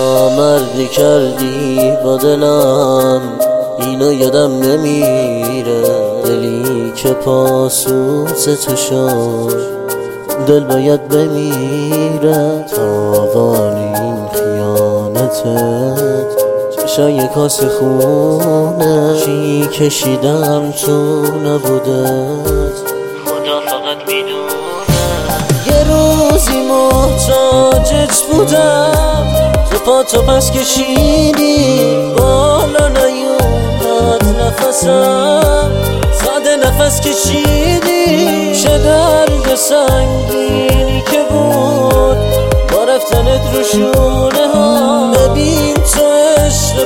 نامردی کردی با دلم، اینو یادم نمیره. دلی که پاسوز تو شد دل باید بمیره. تاوان این خیانتت چشای کاسه خونه، چی کشیدم تو نبودت خدا فقط میدونه. یه روزی محتاجت بودم، تو پاتو پس کشیدی بالا نیومد نفسم، ساده نفس کشیدی. چه درد سنگینی که بود با رفتنت رو شونه ها. ببین تو عشق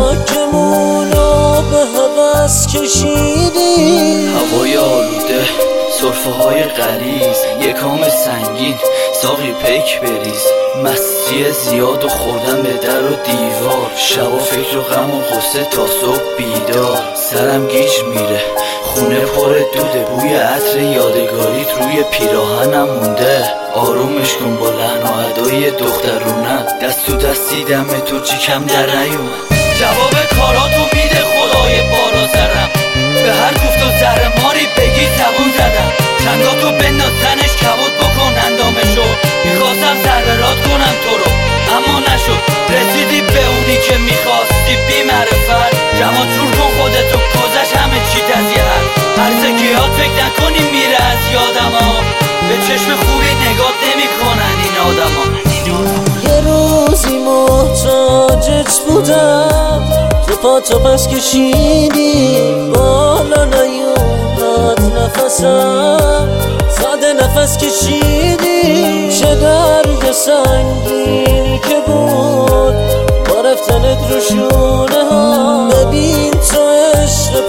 پاکمونو به هوس کشیدی. هوای آلوده، سرفه های غلیظ، یه کام سنگین، ساقی پیک بریز. مستی زیاد و خوردن به در و دیوار، شب و فکر و غم و غصه تا صبح بیدار. سرم گیج میره، خونه پر دوده، بوی عطر یادگاریت روی پیراهنم مونده. آرومش کن با لحن و ادای دخترونه، دست تو دست دیدم تو چیکم در نیومد. جواب کاراتو میده خدای بالا سرم، به هر گفت و زهر ماری بگی زبون زدم. چنگاتو بنداز تنش کبود بکن اندامشو، میخواستم ضربرات کنم تو رو اما نشد. رسیدی به اونی که میخواستی بی معرفت، جمع جور کن خودتو گذشت همه چی تزیهر. هر سکیات فکر نکنی میره از یادم ها، به چشم خوبی نگات نمی کنن این آدم ها. یه روزی محتاجت بودم، تو پاتو پس کشیدی بالا نیومد نفسم، ساده نفس کشیدی. چه درد سنگینی که بود با رفتنت رو شونه ها. ببین تو عشق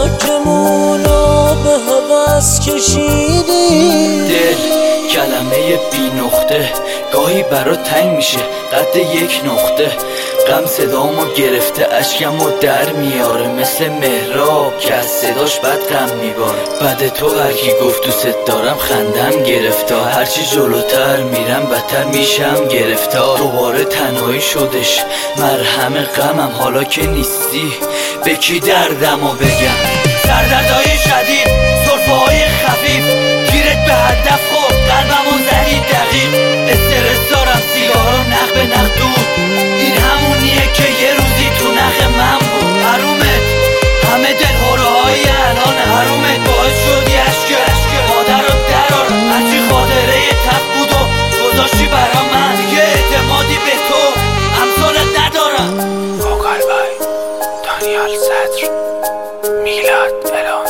پاکمونو به هوس کشیدی. دل کلمه بی نقطه، گاهی برا تنگ میشه قد یک نقطه. غم صدامو گرفته اشکمو در میاره، مثل مهراب که از صداش بد غم میباره. بعد تو هرکی گفت دوست دارم خندم گرفتا، هرچی جلوتر میرم بدتر میشم گرفتار. دوباره تنهایی شدش مرهم غمم، حالا که نیستی به کی دردمو بگم. سردردهای شدید، سرفه های خفیف، گیرت به هدف خورد قلبمو زدی دقیق. استرس دارم سیگارو نخ به نخ دود، این همونیه که یه روزی تو نخ من بود. حرومت همه دل هوره های الان، حرومت باعث شدی عشق مادر رو درارم. هرچی خاطره تق بود و گذاشتی برا من، دیگه اعتمادی به تو امثالت ندارم. وکال بای دانیال صدر، میلاد الان،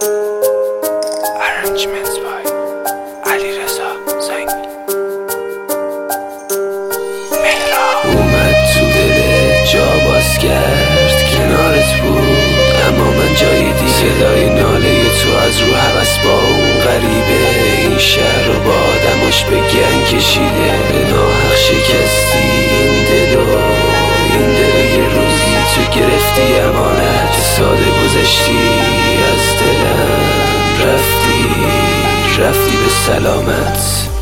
ارنجمنت بای علی رضا زنگ. اومد تو دل جا باز کرد، کنارت بود اما من جایی دیگه. صدای ناله تو از رو هوس با اون غریبه، این شهر رو با آدماش به گنگ کشیده. به ناحق شکستی این دلو، این دل یه روزی تو گرفتی امانت. ساده گذشتی از دلم، رفتی به سلامت.